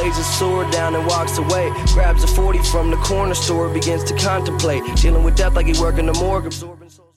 lays his sword down and walks away. Grabs a 40 from the corner store, begins to contemplate, dealing with death like he working the morgue, absorbing